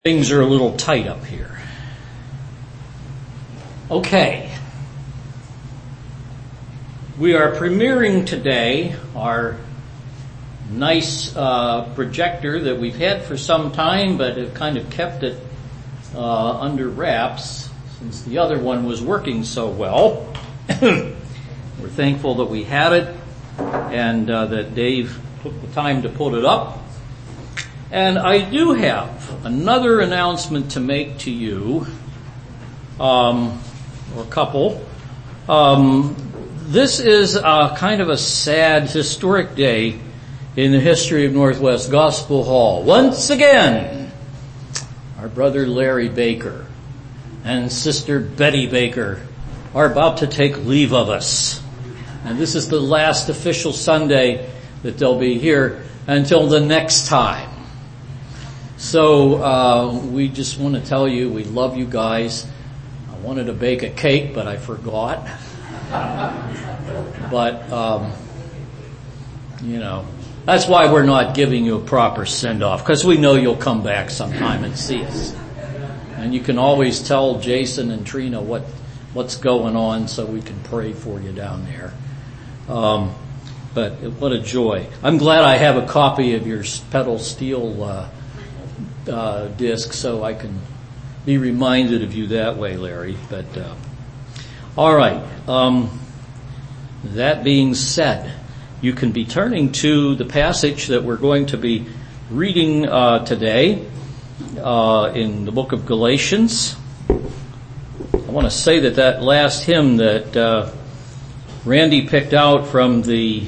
Things are a little tight up here. Okay. We are premiering today our nice projector that we've had for some time, but have kind of kept it under wraps since the other one was working so well. We're thankful that we had it and that Dave took the time to put it up. And I do have another announcement to make to you, or a couple. This is kind of a sad, historic day in the history of Northwest Gospel Hall. Once again, our brother Larry Baker and sister Betty Baker are about to take leave of us. And this is the last official Sunday that they'll be here until the next time. So we just want to tell you we love you guys. I wanted to bake a cake, but I forgot. But that's why we're not giving you a proper send-off, because we know you'll come back sometime and see us. And you can always tell Jason and Trina what's going on, so we can pray for you down there. But what a joy! I'm glad I have a copy of your pedal steel disc, so I can be reminded of you that way, Larry. But all right. That being said, you can be turning to the passage that we're going to be reading today in the book of Galatians. I want to say that last hymn that Randy picked out from the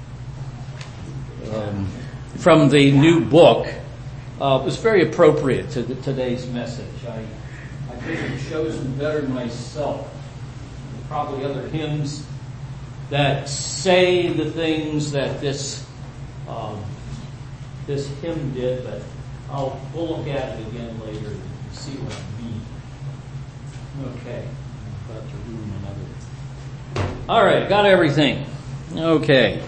new book was very appropriate to today's message. I could have chosen better myself. Probably other hymns that say the things that this hymn did, but we'll look at it again later and see what I mean. Okay, I'm about to ruin another. All right, got everything. Okay.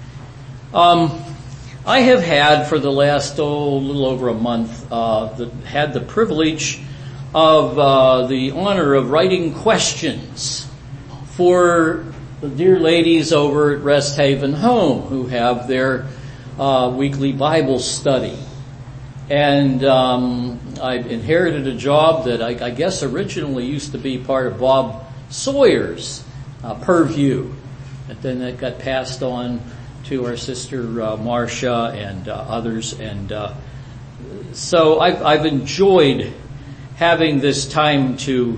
I have had for the last little over a month had the privilege of the honor of writing questions for the dear ladies over at Rest Haven Home who have their weekly Bible study. And I've inherited a job that I guess originally used to be part of Bob Sawyer's purview, but then it got passed on to our sister Marcia and others, and so I've enjoyed having this time to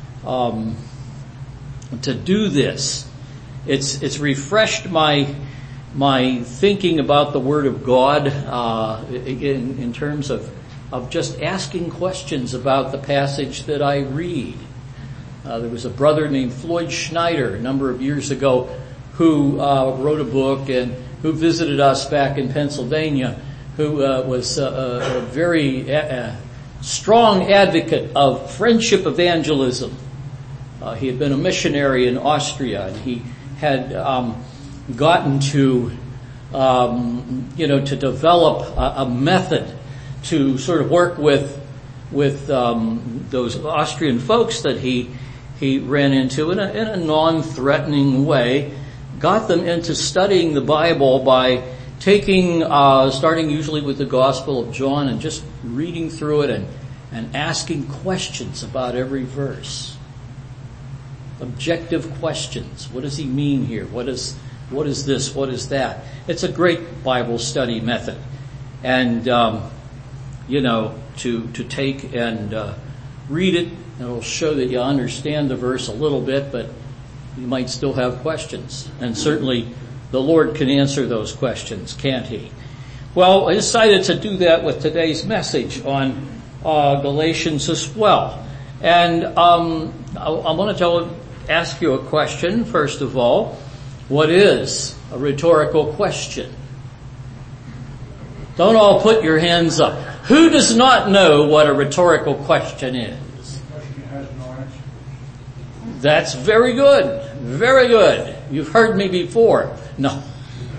do this. It's refreshed my thinking about the Word of God in terms of just asking questions about the passage that I read. There was a brother named Floyd Schneider a number of years ago who wrote a book and who visited us back in Pennsylvania, who was a very strong advocate of friendship evangelism. He had been a missionary in Austria, and he had gotten to develop a method to sort of work with those Austrian folks that he ran into in a non-threatening way. Got them into studying the Bible by starting usually with the Gospel of John and just reading through it and asking questions about every verse. Objective questions. What does he mean here? What is this? What is that? It's a great Bible study method. And, to take and read it, it'll show that you understand the verse a little bit, but you might still have questions. And certainly the Lord can answer those questions, can't He? Well, I decided to do that with today's message on Galatians as well. And I want to ask you a question, first of all. What is a rhetorical question? Don't all put your hands up. Who does not know what a rhetorical question is? That's very good. Very good. You've heard me before. No.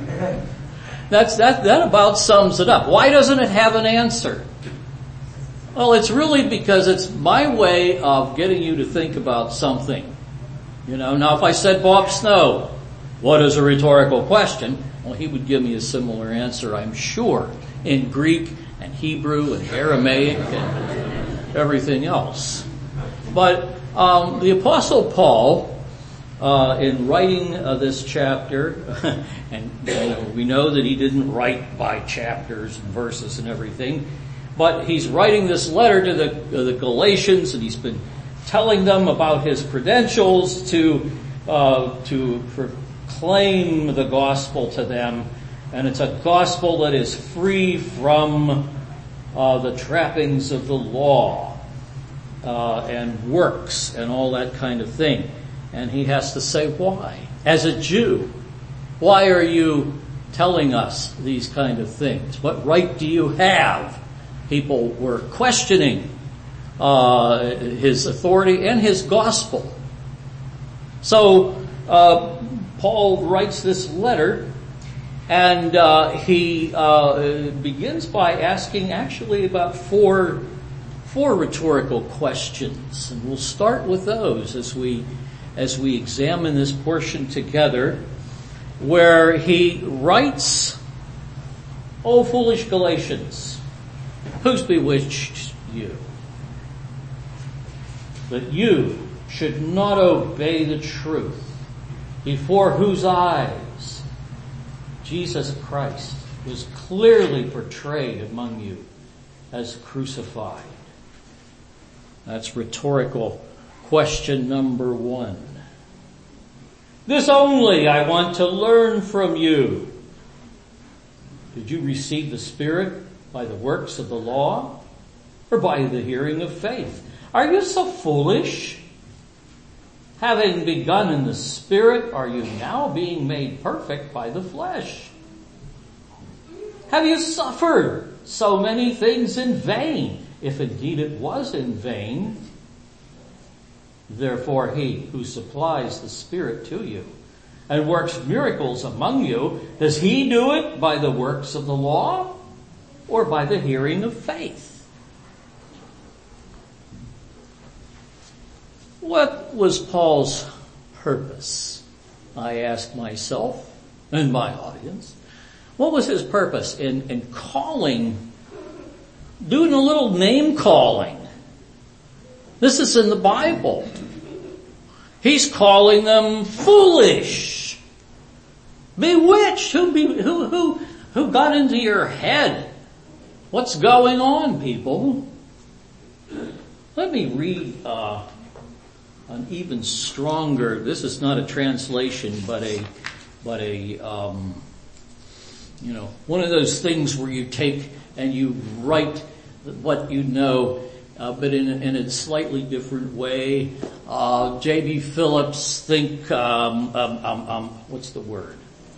That about sums it up. Why doesn't it have an answer? Well, it's really because it's my way of getting you to think about something. Now if I said Bob Snow, what is a rhetorical question? Well, he would give me a similar answer, I'm sure, in Greek and Hebrew and Aramaic and everything else. But the Apostle Paul, in writing this chapter, and we know that he didn't write by chapters and verses and everything, but he's writing this letter to the Galatians, and he's been telling them about his credentials to proclaim the gospel to them, and it's a gospel that is free from the trappings of the law and works and all that kind of thing. And he has to say why. As a Jew, why are you telling us these kind of things? What right do you have? People were questioning his authority and his gospel. So Paul writes this letter, and he begins by asking actually about four rhetorical questions, and we'll start with those as we examine this portion together, where he writes, "O foolish Galatians, who's bewitched you, that you should not obey the truth, before whose eyes Jesus Christ was clearly portrayed among you as crucified." That's rhetorical question number 1. "This only I want to learn from you. Did you receive the Spirit by the works of the law, or by the hearing of faith? Are you so foolish? Having begun in the Spirit, are you now being made perfect by the flesh? Have you suffered so many things in vain, if indeed it was in vain? Therefore he who supplies the Spirit to you and works miracles among you, does he do it by the works of the law or by the hearing of faith?" What was Paul's purpose? I ask myself and my audience. What was his purpose in calling, doing a little name calling? This is in the Bible. He's calling them foolish, bewitched. Who got into your head? What's going on, people? Let me read an even stronger. This is not a translation, but one of those things where you take and you write what you know, but in a slightly different way. J.B. Phillips, what's the word?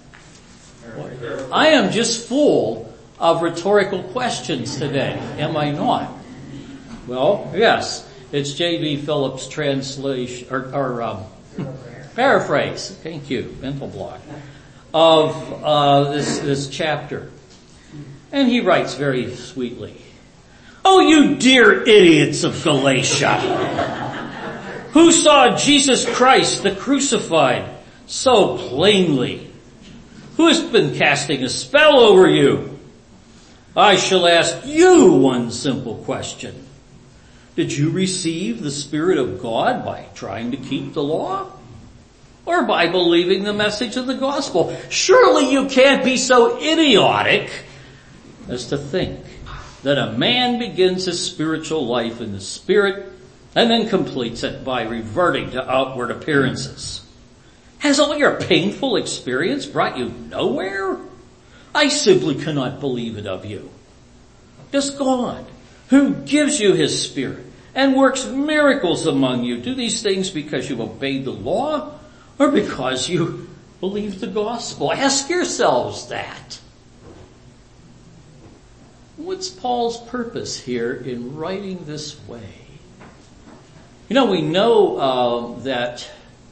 I am just full of rhetorical questions today, am I not? Well, yes, it's J.B. Phillips' translation, or paraphrase, thank you, mental block, of this chapter. And he writes very sweetly, "Oh, you dear idiots of Galatia, who saw Jesus Christ the crucified so plainly, who has been casting a spell over you? I shall ask you one simple question. Did you receive the Spirit of God by trying to keep the law, or by believing the message of the gospel? Surely you can't be so idiotic as to think that a man begins his spiritual life in the Spirit and then completes it by reverting to outward appearances. Has all your painful experience brought you nowhere? I simply cannot believe it of you. Does God, who gives you His Spirit and works miracles among you, do these things because you obeyed the law or because you believe the gospel? Ask yourselves that." What's Paul's purpose here in writing this way? We know that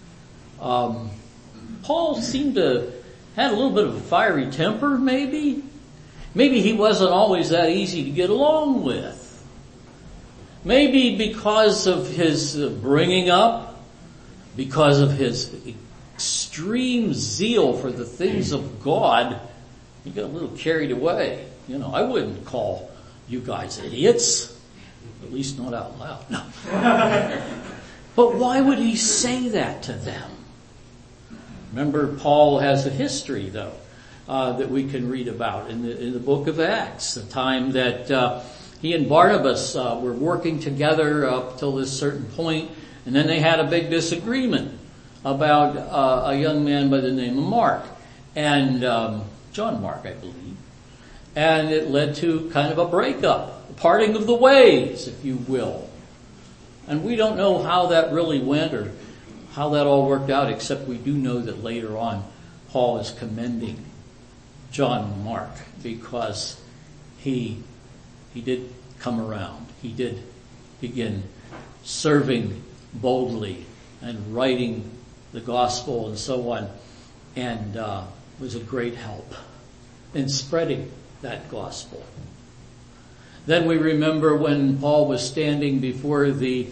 Paul seemed to had a little bit of a fiery temper, maybe. Maybe he wasn't always that easy to get along with. Maybe because of his bringing up, because of his extreme zeal for the things of God, he got a little carried away. I wouldn't call you guys idiots. At least not out loud. No. But why would he say that to them? Remember, Paul has a history, though, that we can read about in the book of Acts, the time that he and Barnabas were working together up till this certain point, and then they had a big disagreement about a young man by the name of Mark, and John Mark, I believe. And it led to kind of a breakup, a parting of the ways, if you will. And we don't know how that really went or how that all worked out, except we do know that later on Paul is commending John Mark because he did come around. He did begin serving boldly and writing the gospel and so on, and was a great help in spreading that gospel. Then we remember when Paul was standing before the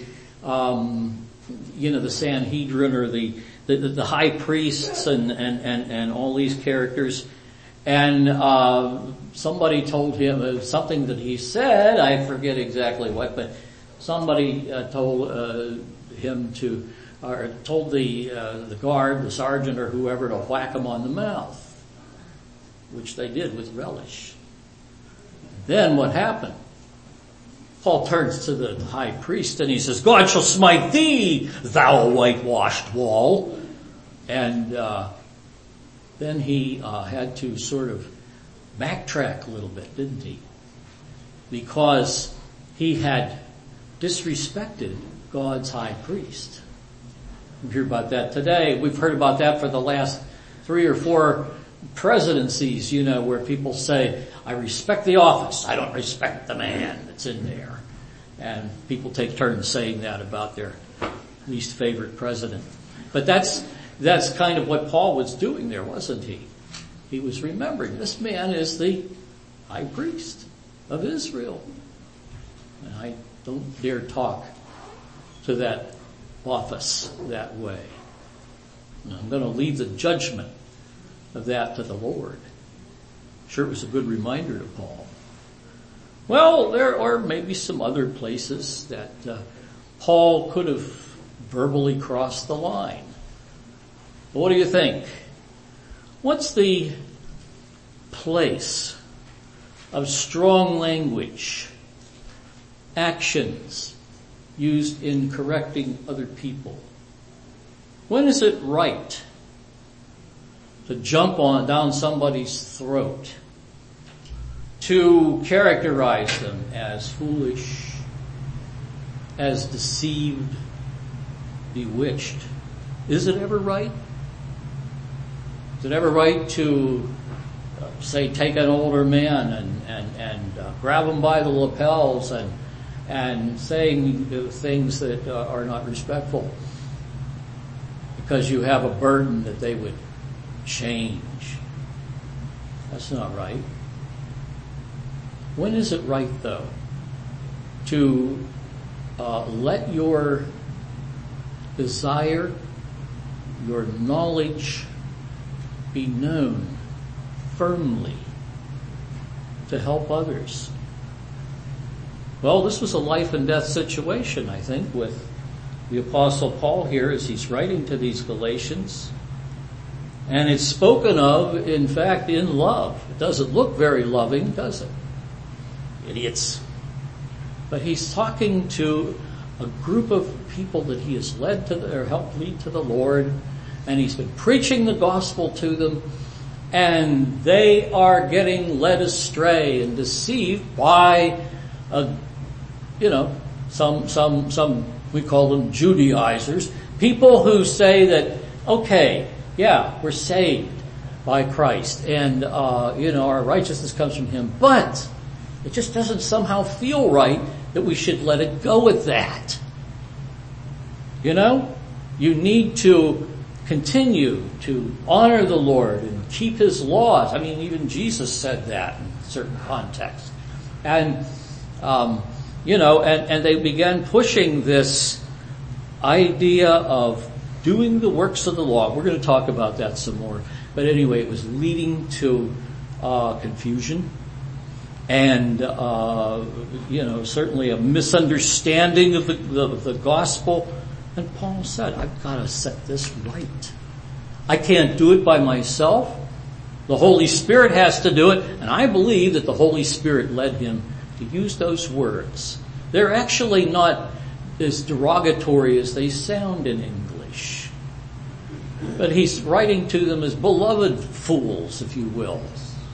Sanhedrin or the high priests and all these characters, and somebody told him something that he said. I forget exactly what, but somebody told him to, or told the guard, the sergeant, or whoever to whack him on the mouth, which they did with relish. Then what happened? Paul turns to the high priest and he says, "God shall smite thee, thou whitewashed wall." And then he had to sort of backtrack a little bit, didn't he? Because he had disrespected God's high priest. We hear about that today. We've heard about that for the last 3 or 4 presidencies, where people say, "I respect the office, I don't respect the man that's in there." And people take turns saying that about their least favorite president. But that's kind of what Paul was doing there, wasn't he? He was remembering this man is the high priest of Israel. And I don't dare talk to that office that way. And I'm going to leave the judgment of that to the Lord. Sure, it was a good reminder to Paul. Well, there are maybe some other places that Paul could have verbally crossed the line. But what do you think? What's the place of strong language, actions used in correcting other people? When is it right to jump down somebody's throat, to characterize them as foolish, as deceived, bewitched? Is it ever right? Is it ever right to, say, take an older man and grab him by the lapels and saying things that are not respectful because you have a burden that they would change? That's not right. When is it right, though, to let your desire, your knowledge be known firmly to help others? Well, this was a life and death situation, I think, with the Apostle Paul here as he's writing to these Galatians. And it's spoken of, in fact, in love. It doesn't look very loving, does it? Idiots. But he's talking to a group of people that he has led to or helped lead to the Lord, and he's been preaching the gospel to them, and they are getting led astray and deceived by, some we call them Judaizers, people who say that, okay, yeah, we're saved by Christ, and our righteousness comes from Him, but it just doesn't somehow feel right that we should let it go with that. You need to continue to honor the Lord and keep His laws. I mean, even Jesus said that in certain contexts. And And they began pushing this idea of doing the works of the law. We're going to talk about that some more. But anyway, it was leading to confusion and, certainly a misunderstanding of the gospel. And Paul said, I've got to set this right. I can't do it by myself. The Holy Spirit has to do it. And I believe that the Holy Spirit led him to use those words. They're actually not as derogatory as they sound in English. But he's writing to them as beloved fools, if you will.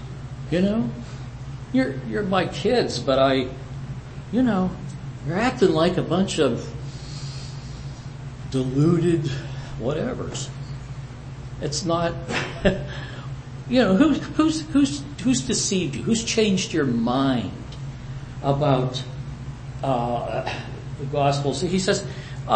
You're my kids, but you're acting like a bunch of deluded whatevers. It's not, who's deceived you? Who's changed your mind about the gospel? So he says,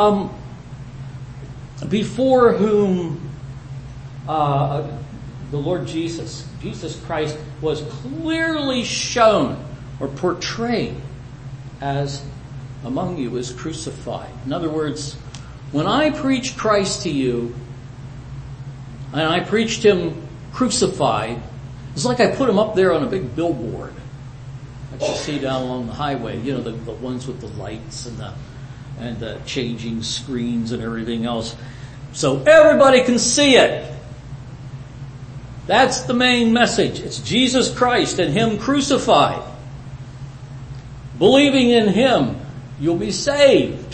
before whom the Lord Jesus Christ was clearly shown or portrayed as among you as crucified. In other words, when I preach Christ to you, and I preached him crucified, it's like I put him up there on a big billboard that you see down along the highway, the ones with the lights and the changing screens and everything else, so everybody can see it. That's the main message. It's Jesus Christ and him crucified. Believing in him, you'll be saved.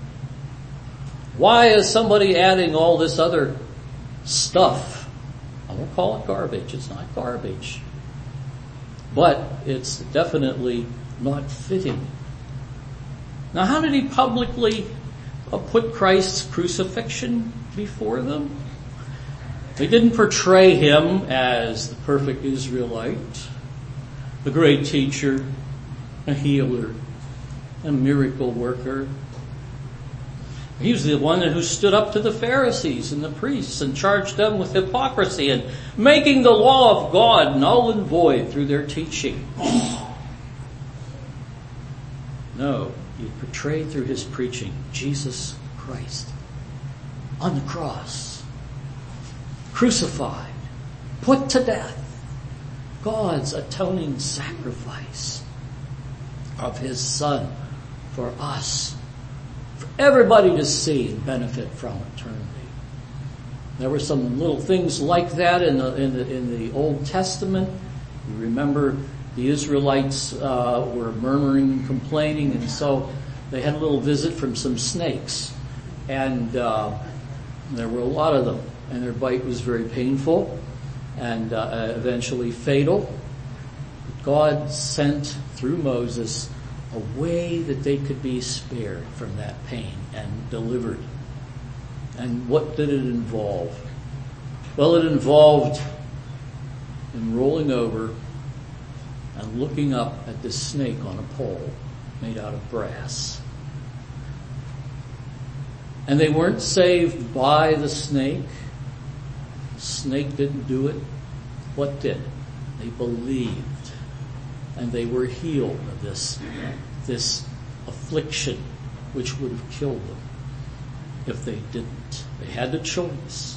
Why is somebody adding all this other stuff? I won't call it garbage. It's not garbage. But it's definitely not fitting. Now, how did he publicly put Christ's crucifixion before them? They didn't portray him as the perfect Israelite, the great teacher, a healer, a miracle worker. He was the one who stood up to the Pharisees and the priests and charged them with hypocrisy and making the law of God null and void through their teaching. No, he portrayed through his preaching Jesus Christ on the cross, crucified, put to death, God's atoning sacrifice of his Son for us, for everybody to see and benefit from eternity. There were some little things like that in the Old Testament. You remember the Israelites were murmuring and complaining, and so they had a little visit from some snakes, and there were a lot of them, and their bite was very painful and eventually fatal. God sent through Moses a way that they could be spared from that pain and delivered. And what did it involve? Well, it involved him rolling over and looking up at this snake on a pole made out of brass. And they weren't saved by the snake. The snake didn't do it. What did? They believed. And they were healed of this affliction which would have killed them if they didn't. They had the choice.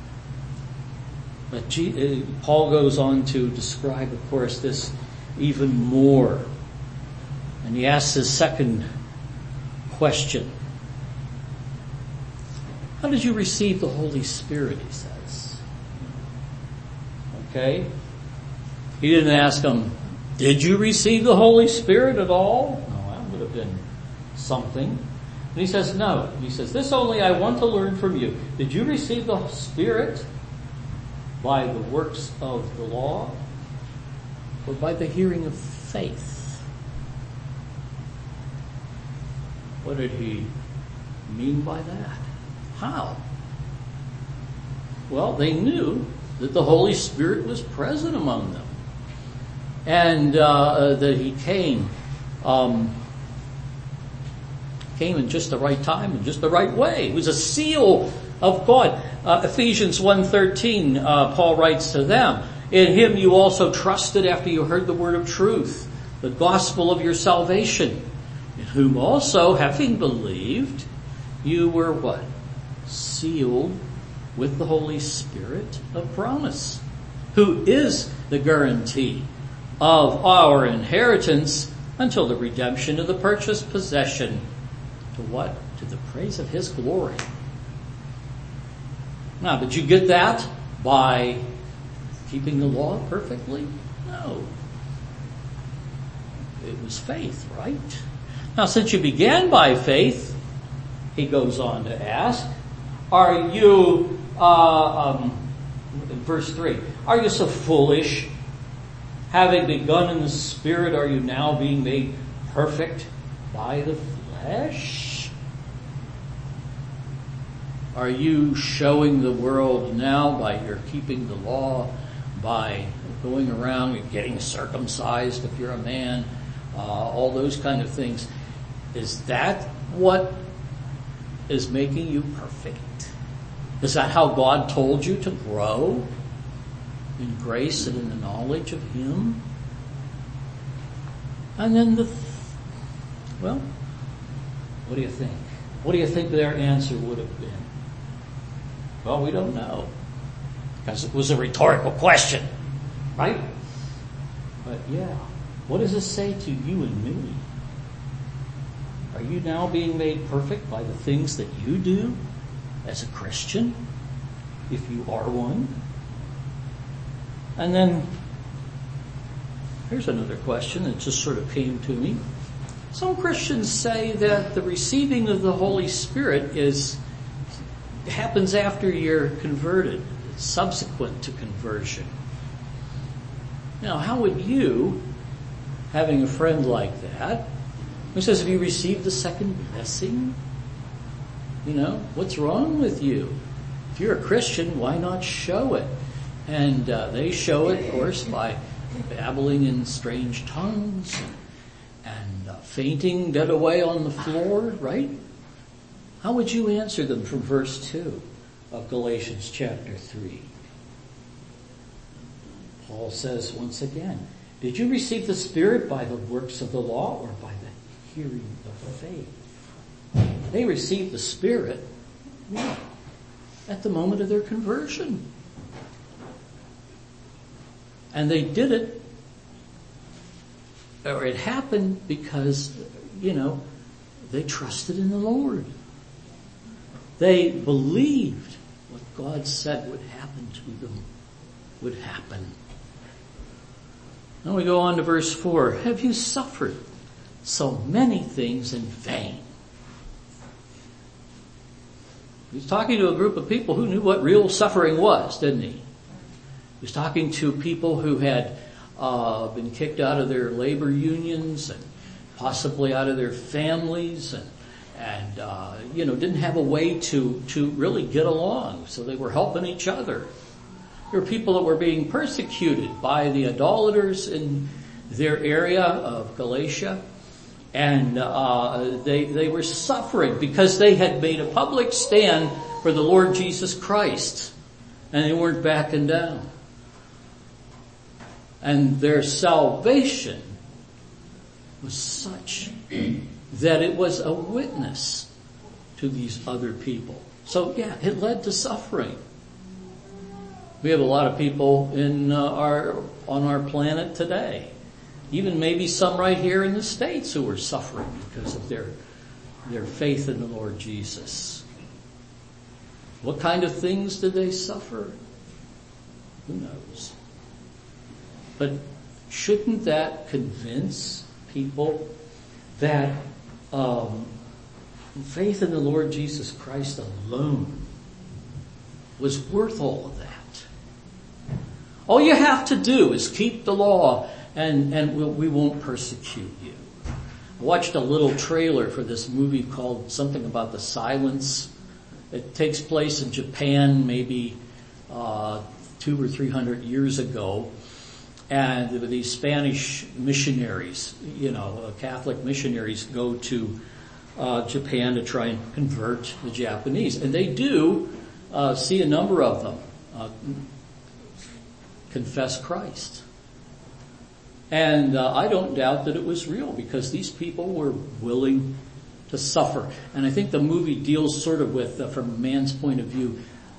But Paul goes on to describe, of course, this even more. And he asks his second question. How did you receive the Holy Spirit, he says. Okay? He didn't ask him, did you receive the Holy Spirit at all? No, that would have been something. And he says, no. He says, this only I want to learn from you. Did you receive the Spirit by the works of the law or by the hearing of faith? What did he mean by that? How? Well, they knew that the Holy Spirit was present among them. And that he came in just the right time and just the right way. It was a seal of God. Ephesians 1:13, Paul writes to them, in him you also trusted after you heard the word of truth, the gospel of your salvation. in whom also, having believed, you were what? Sealed with the Holy Spirit of promise, who is the guarantee of our inheritance until the redemption of the purchased possession. To what? To the praise of His glory. Now, did you get that by keeping the law perfectly? No. It was faith, right? Now, since you began by faith, he goes on to ask, are you, verse 3, are you so foolish? Having begun in the Spirit, are you now being made perfect by the flesh? Are you showing the world now by your keeping the law, by going around and getting circumcised if you're a man, all those kind of things? Is that what is making you perfect? Is that how God told you to grow in grace and in the knowledge of Him? And then what do you think? What do you think their answer would have been? Well, we don't know, because it was a rhetorical question, right? But yeah, what does this say to you and me? Are you now being made perfect by the things that you do as a Christian, if you are one? And then, here's another question that just sort of came to me. Some Christians say that the receiving of the Holy Spirit happens after you're converted, subsequent to conversion. Now, how would you, having a friend like that, who says, have you received the second blessing? What's wrong with you? If you're a Christian, why not show it? And they show it, of course, by babbling in strange tongues and fainting dead away on the floor, right? How would you answer them from verse 2 of Galatians chapter 3? Paul says once again, did you receive the Spirit by the works of the law or by the hearing of faith? They received the Spirit at the moment of their conversion. And they did it, or it happened because, they trusted in the Lord. They believed what God said would happen to them would happen. Now we go on to verse 4. Have you suffered so many things in vain? He's talking to a group of people who knew what real suffering was, didn't he? He was talking to people who had been kicked out of their labor unions and possibly out of their families and didn't have a way to really get along. So they were helping each other. There were people that were being persecuted by the idolaters in their area of Galatia. And they were suffering because they had made a public stand for the Lord Jesus Christ. And they weren't backing down. And their salvation was such that it was a witness to these other people. So it led to suffering. We have a lot of people on our planet today, even maybe some right here in the States, who are suffering because of their faith in the Lord Jesus. What kind of things did they suffer? Who knows? But shouldn't that convince people that faith in the Lord Jesus Christ alone was worth all of that? All you have to do is keep the law and we won't persecute you. I watched a little trailer for this movie called something about the silence. It takes place in Japan maybe 200 or 300 years ago. And these Spanish missionaries, Catholic missionaries go to Japan to try and convert the Japanese. And they do see a number of them confess Christ. And I don't doubt that it was real, because these people were willing to suffer. And I think the movie deals sort of with, from a man's point of view,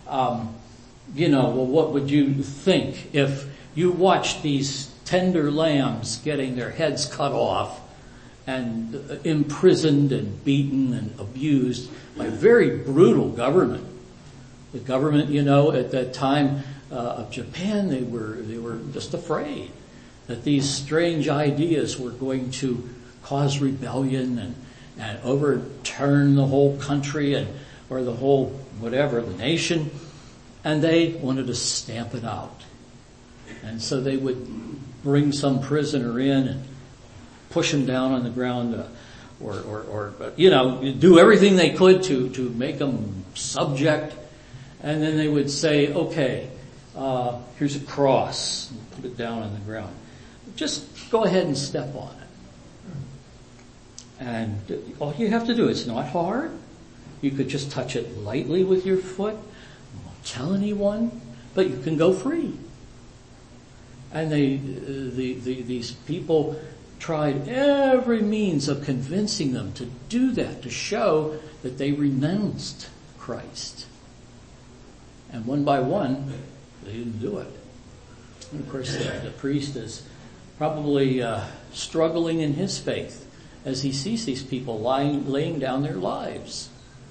well, what would you think if you watched these tender lambs getting their heads cut off and imprisoned and beaten and abused by a very brutal government? The government, at that time of Japan, they were just afraid that these strange ideas were going to cause rebellion and overturn the whole country or the whole the nation, and they wanted to stamp it out. And so they would bring some prisoner in and push him down on the ground, or do everything they could to make him subject. And then they would say, okay, here's a cross, and put it down on the ground. Just go ahead and step on it. And all you have to do, it's not hard. You could just touch it lightly with your foot. You won't tell anyone, but you can go free. And these people tried every means of convincing them to do that, to show that they renounced Christ. And one by one, they didn't do it. And of course, the priest is probably struggling in his faith as he sees these people laying down their lives.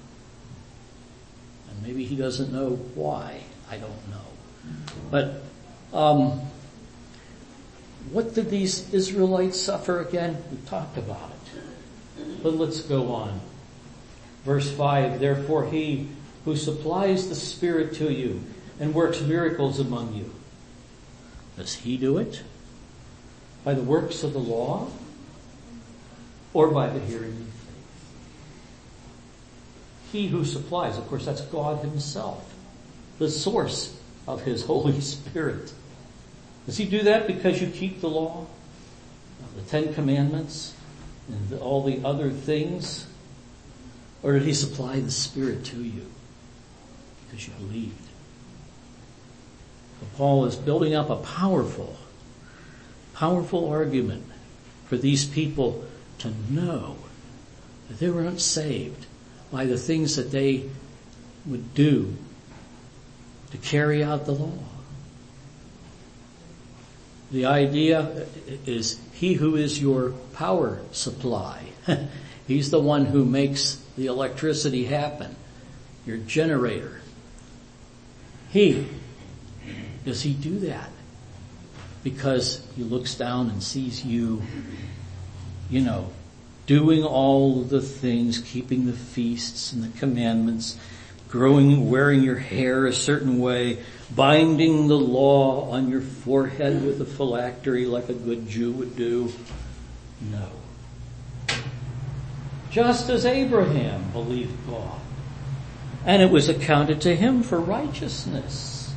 And maybe he doesn't know why. I don't know. But what did these Israelites suffer again? We talked about it. But let's go on. Verse 5, therefore he who supplies the Spirit to you and works miracles among you, does he do it by the works of the law or by the hearing of faith? He who supplies, of course, that's God himself, the source of his Holy Spirit. Does he do that because you keep the law, the 10 Commandments, and all the other things? Or did he supply the Spirit to you because you believed? So Paul is building up a powerful argument for these people to know that they were not saved by the things that they would do to carry out the law. The idea is he who is your power supply. He's the one who makes the electricity happen, your generator. Does he do that? Because he looks down and sees you, doing all the things, keeping the feasts and the commandments, wearing your hair a certain way, binding the law on your forehead with a phylactery like a good Jew would do. No. Just as Abraham believed God, and it was accounted to him for righteousness.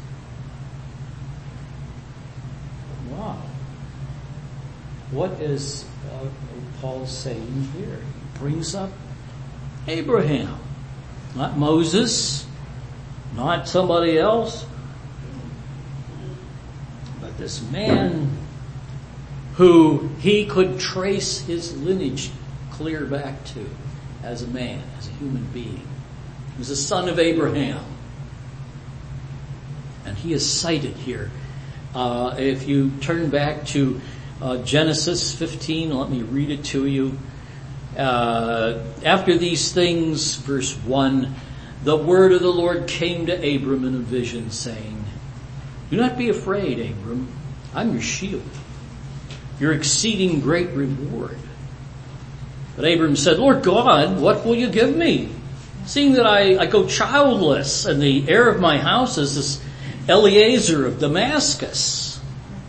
Wow. What is Paul saying here? He brings up Abraham, not Moses, not somebody else, but this man who he could trace his lineage clear back to as a man, as a human being. He was a son of Abraham. And he is cited here. If you turn back to Genesis 15, let me read it to you. After these things, verse 1, the word of the Lord came to Abram in a vision, saying, do not be afraid, Abram. I'm your shield, your exceeding great reward. But Abram said, Lord God, what will you give me, seeing that I go childless, and the heir of my house is this Eliezer of Damascus?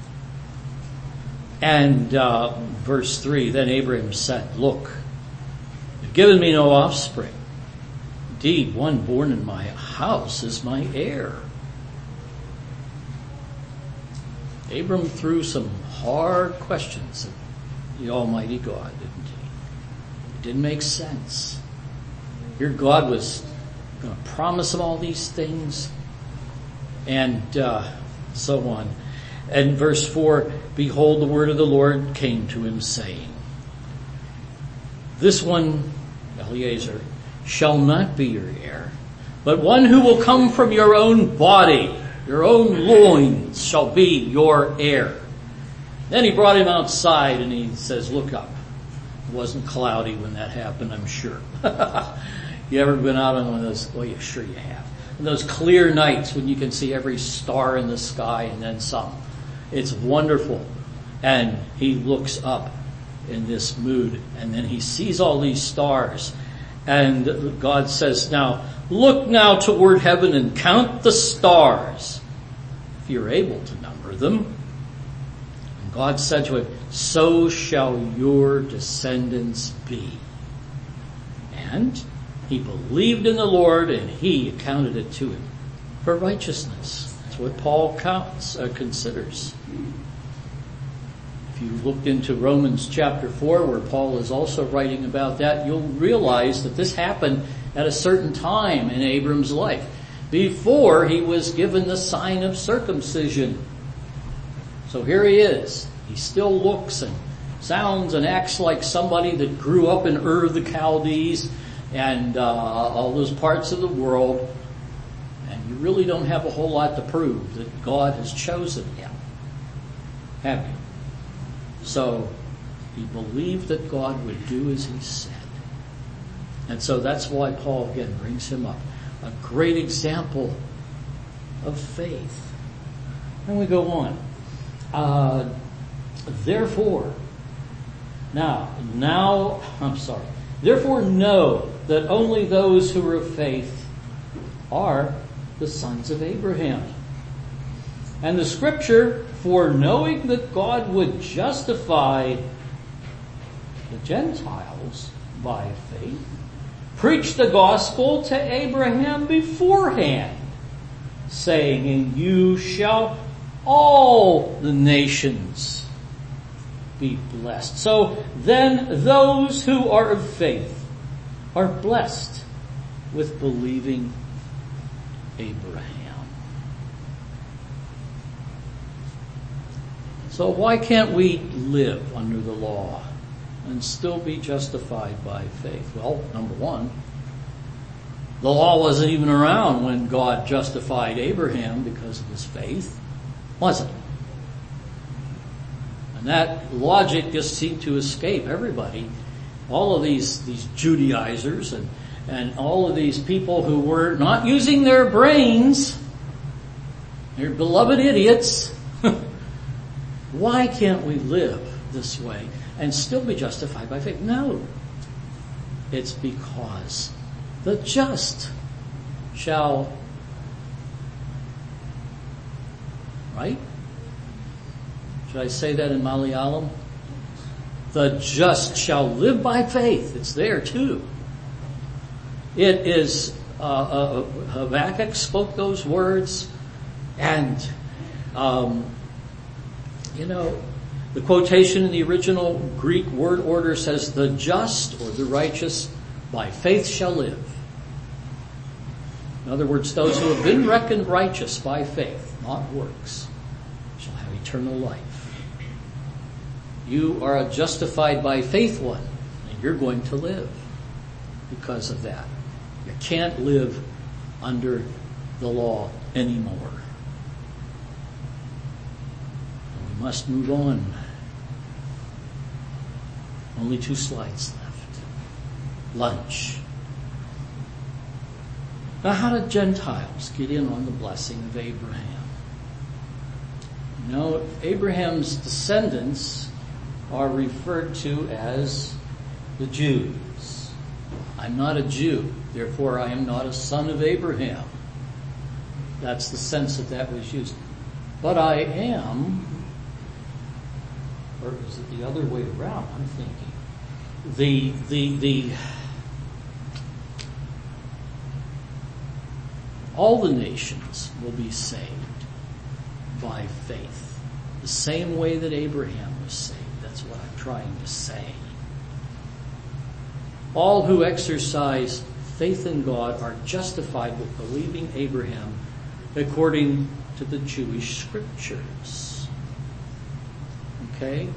And verse 3, then Abraham said, look, you've given me no offspring. Indeed, one born in my house is my heir. Abram threw some hard questions at the Almighty God, didn't he? It didn't make sense. Here God was going to promise him all these things, and so on. And verse 4, behold, the word of the Lord came to him, saying, this one, Eliezer, shall not be your heir, but one who will come from your own body, your own loins, shall be your heir. Then he brought him outside and he says, look up. It wasn't cloudy when that happened, I'm sure. You ever been out on one of those? Well, yeah, sure you have. And those clear nights when you can see every star in the sky and then some. It's wonderful. And he looks up in this mood, and then he sees all these stars. And God says, now, look now toward heaven and count the stars, if you're able to number them. And God said to him, so shall your descendants be. And he believed in the Lord, and he accounted it to him for righteousness. That's what Paul considers. If you look into Romans chapter 4, where Paul is also writing about that, you'll realize that this happened at a certain time in Abram's life, before he was given the sign of circumcision. So here he is. He still looks and sounds and acts like somebody that grew up in Ur of the Chaldees and all those parts of the world. And you really don't have a whole lot to prove that God has chosen him, have you? So he believed that God would do as he said. And so that's why Paul again brings him up. A great example of faith. And we go on. Therefore know that only those who are of faith are the sons of Abraham. And the scripture, foreknowing that God would justify the Gentiles by faith, preached the gospel to Abraham beforehand, saying, in you shall all the nations be blessed. So then those who are of faith are blessed with believing Abraham. So why can't we live under the law and still be justified by faith? Well, number one, the law wasn't even around when God justified Abraham because of his faith, was it? And that logic just seemed to escape everybody. All of these Judaizers and all of these people who were not using their brains, they're beloved idiots. Why can't we live this way and still be justified by faith? No. It's because the just shall, right? Should I say that in Malayalam? The just shall live by faith. It's there too. It is, Habakkuk spoke those words, and, the quotation in the original Greek word order says, the just or the righteous by faith shall live. In other words, those who have been reckoned righteous by faith, not works, shall have eternal life. You are a justified by faith one, and you're going to live because of that. You can't live under the law anymore. We must move on. Only 2 slides left. Lunch. Now, how did Gentiles get in on the blessing of Abraham? Abraham's descendants are referred to as the Jews. I'm not a Jew, therefore I am not a son of Abraham. That's the sense that was used. But I am, or is it the other way around? I'm thinking. All the nations will be saved by faith. The same way that Abraham was saved. That's what I'm trying to say. All who exercise faith in God are justified with believing Abraham according to the Jewish scriptures. Okay?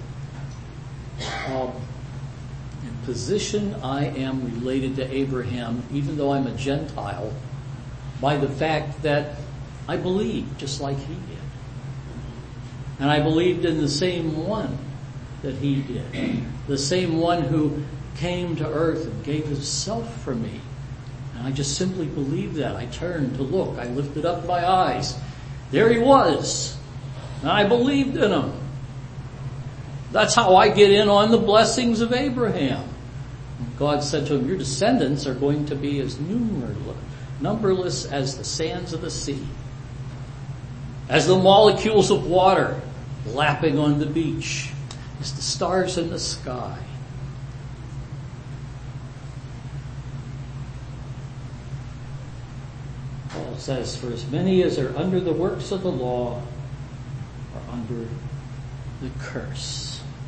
In position, I am related to Abraham, even though I'm a Gentile, by the fact that I believe just like he did. And I believed in the same one that he did. The same one who came to earth and gave himself for me. And I just simply believed that. I turned to look. I lifted up my eyes. There he was. And I believed in him. That's how I get in on the blessings of Abraham. God said to him, your descendants are going to be as numberless as the sands of the sea, as the molecules of water lapping on the beach, as the stars in the sky. Paul says, for as many as are under the works of the law are under the curse.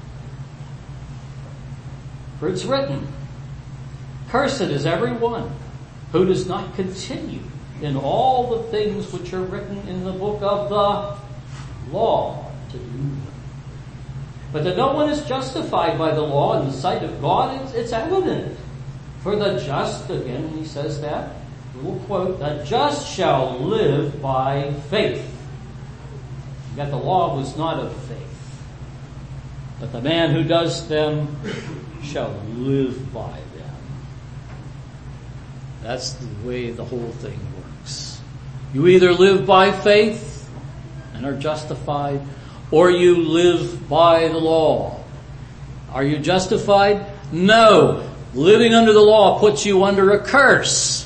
For it's written, cursed is everyone who does not continue in all the things which are written in the book of the law to do them. But that no one is justified by the law in the sight of God, it's evident. For the just, again he says that, little quote, the just shall live by faith. Yet the law was not of faith. But the man who does them shall live by them. That's the way the whole thing works. You either live by faith and are justified, or you live by the law. Are you justified? No. Living under the law puts you under a curse.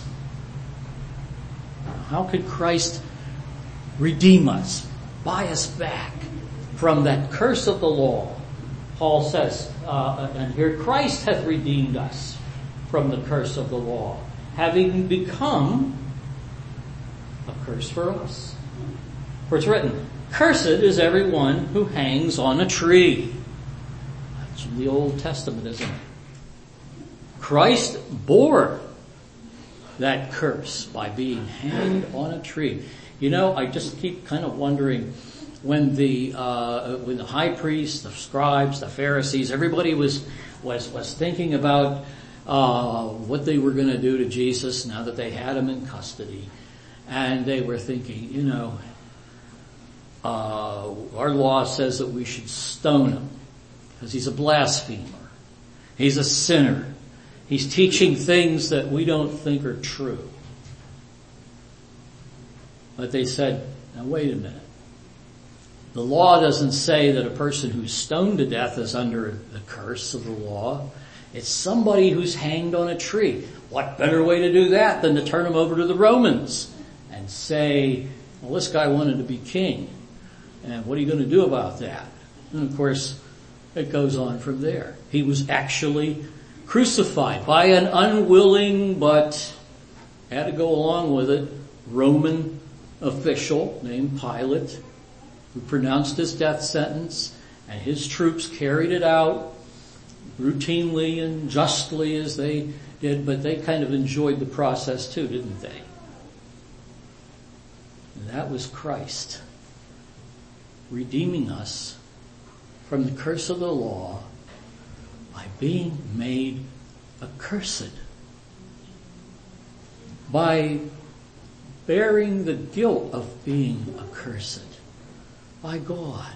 How could Christ redeem us, buy us back from that curse of the law? Paul says, and here Christ hath redeemed us from the curse of the law, having become a curse for us. For it's written, cursed is everyone who hangs on a tree. That's from the Old Testament, isn't it? Christ bore that curse by being hanged on a tree. You know, I just keep kind of wondering, when the high priests, the scribes, the Pharisees, everybody was thinking about what they were going to do to Jesus now that they had him in custody, and they were thinking, you know, our law says that we should stone him because he's a blasphemer, he's a sinner, he's teaching things that we don't think are true. But they said, now wait a minute. The law doesn't say that a person who's stoned to death is under the curse of the law. It's somebody who's hanged on a tree. What better way to do that than to turn him over to the Romans and say, well, this guy wanted to be king, and what are you going to do about that? And of course, it goes on from there. He was actually crucified by an unwilling, but had to go along with it, Roman official named Pilate, who pronounced his death sentence, and his troops carried it out routinely and justly as they did, but they kind of enjoyed the process too, didn't they? And that was Christ redeeming us from the curse of the law by being made accursed, by bearing the guilt of being accursed by God.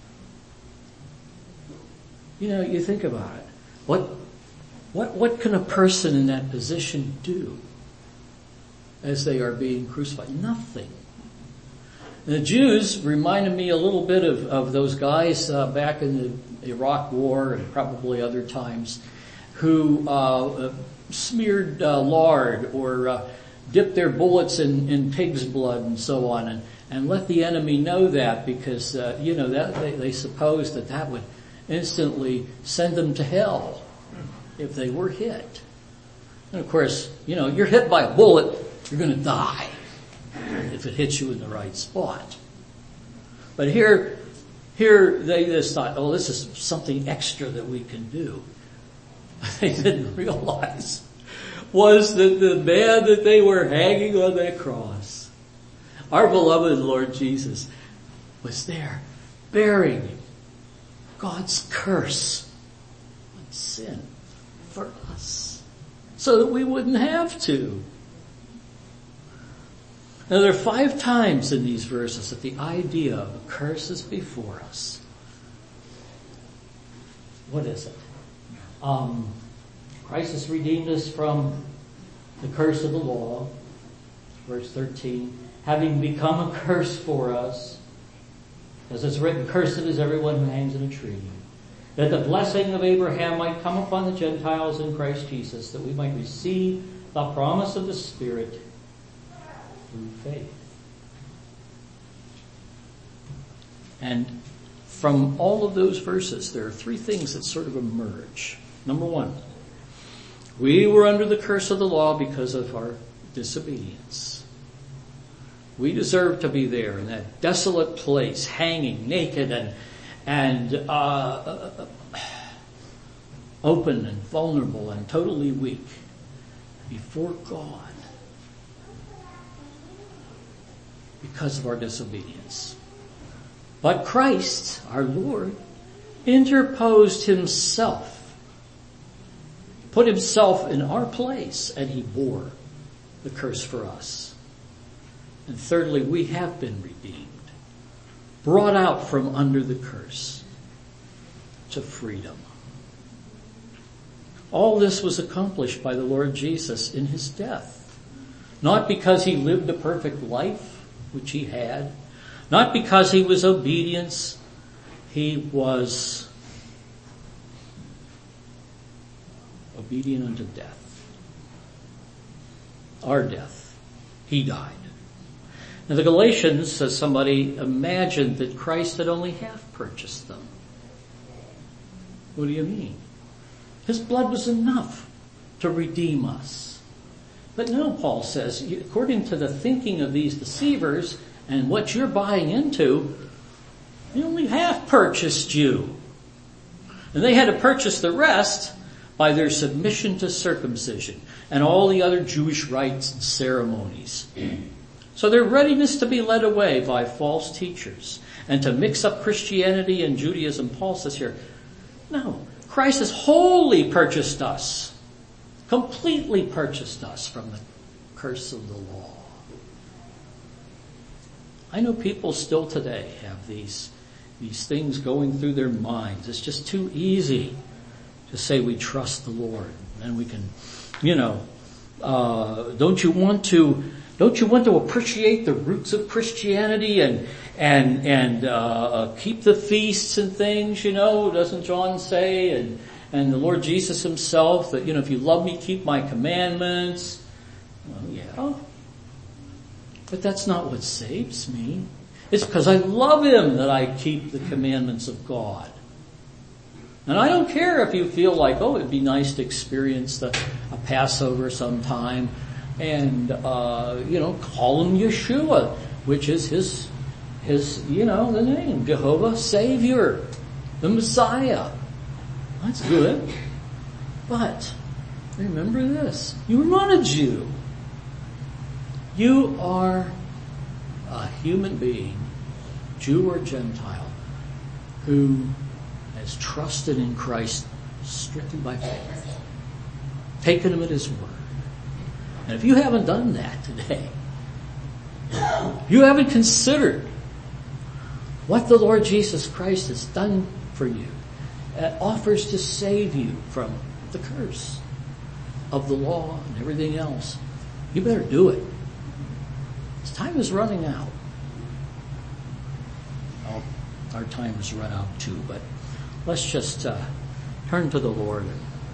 You know, you think about it. What can a person in that position do as they are being crucified? Nothing. The Jews reminded me a little bit of those guys back in the Iraq War and probably other times who smeared lard or dipped their bullets in pig's blood and so on, and let the enemy know that, because that they supposed that would instantly send them to hell if they were hit. And of course, you're hit by a bullet, you're going to die if it hits you in the right spot. But here they just thought, oh, this is something extra that we can do. What they didn't realize was that the man that they were hanging on that cross, our beloved Lord Jesus, was there bearing God's curse on sin for us so that we wouldn't have to. Now there are 5 times in these verses that the idea of a curse is before us. What is it? Christ has redeemed us from the curse of the law. Verse 13. Having become a curse for us, as it's written, cursed is everyone who hangs in a tree, that the blessing of Abraham might come upon the Gentiles in Christ Jesus, that we might receive the promise of the Spirit through faith. And from all of those verses, there are 3 things that sort of emerge. Number 1, we were under the curse of the law because of our disobedience. We deserve to be there in that desolate place, hanging naked and open and vulnerable and totally weak before God because of our disobedience. But Christ, our Lord, interposed himself, put himself in our place, and he bore the curse for us. And thirdly, we have been redeemed, brought out from under the curse to freedom. All this was accomplished by the Lord Jesus in his death. Not because he lived a perfect life, which he had. Not because he was obedient. He was obedient unto death. Our death. He died. Now the Galatians, says somebody, imagined that Christ had only half purchased them. What do you mean? His blood was enough to redeem us. But no, Paul says, according to the thinking of these deceivers and what you're buying into, they only half purchased you. And they had to purchase the rest by their submission to circumcision and all the other Jewish rites and ceremonies. So their readiness to be led away by false teachers and to mix up Christianity and Judaism, Paul says here, no, Christ has wholly purchased us, completely purchased us from the curse of the law. I know people still today have these things going through their minds. It's just too easy to say we trust the Lord. And we can, don't you want to appreciate the roots of Christianity and keep the feasts and things, doesn't John say, and the Lord Jesus himself that, if you love me, keep my commandments. Well, yeah. But that's not what saves me. It's because I love him that I keep the commandments of God. And I don't care if you feel like, it'd be nice to experience a Passover sometime and, call him Yeshua, which is his, the name, Jehovah Savior, the Messiah. That's good. But remember this, you're not a Jew. You are a human being, Jew or Gentile, who has trusted in Christ strictly by faith, taken him at his word. And if you haven't done that today, you haven't considered what the Lord Jesus Christ has done for you, offers to save you from the curse of the law and everything else, you better do it. Time is running out. Well, our time has run out too, but let's just turn to the Lord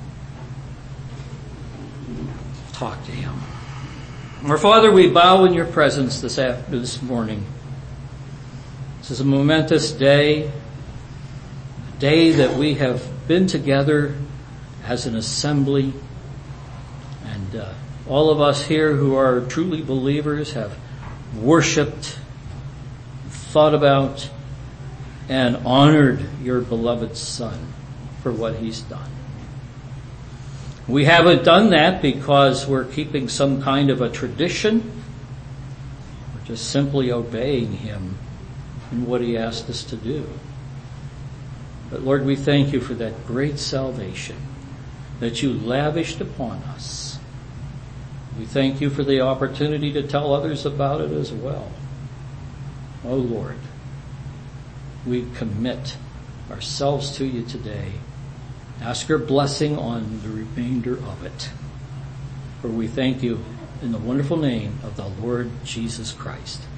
and talk to him. Our Father, we bow in your presence this morning. This is a momentous day, a day that we have been together as an assembly, and all of us here who are truly believers have worshipped, thought about, and honored your beloved Son for what he's done. We haven't done that because we're keeping some kind of a tradition. We're just simply obeying him in what he asked us to do. But Lord, we thank you for that great salvation that you lavished upon us. We thank you for the opportunity to tell others about it as well. Oh Lord, we commit ourselves to you today. Ask your blessing on the remainder of it. For we thank you in the wonderful name of the Lord Jesus Christ.